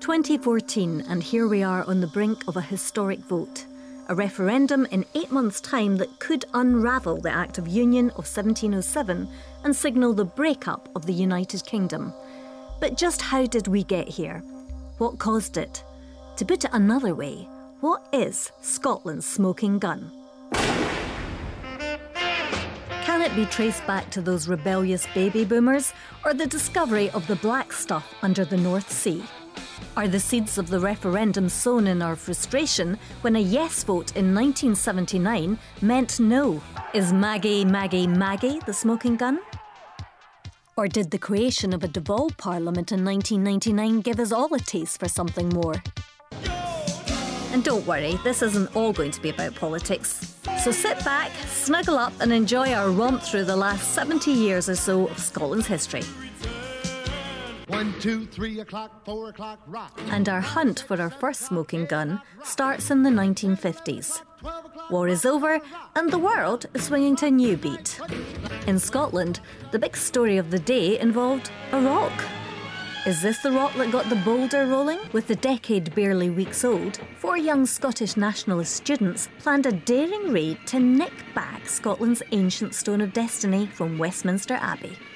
2014, and here we are on the brink of a historic vote. A referendum in 8 months' time that could unravel the Act of Union of 1707 and signal the breakup of the United Kingdom. But just how did we get here? What caused it? To put it another way, what is Scotland's smoking gun? Can it be traced back to those rebellious baby boomers, or the discovery of the black stuff under the North Sea? Are the seeds of the referendum sown in our frustration when a yes vote in 1979 meant no? Is Maggie the smoking gun? Or did the creation of a devolved parliament in 1999 give us all a taste for something more? And don't worry, this isn't all going to be about politics. So sit back, snuggle up and enjoy our romp through the last 70 years or so of Scotland's history. 1, 2, 3 o'clock, 4 o'clock, rock. And our hunt for our first smoking gun starts in the 1950s. War is over and the world is swinging to a new beat. In Scotland, the big story of the day involved a rock. Is this the rock that got the boulder rolling? With the decade barely weeks old, 4 young Scottish nationalist students planned a daring raid to nick back Scotland's ancient Stone of Destiny from Westminster Abbey.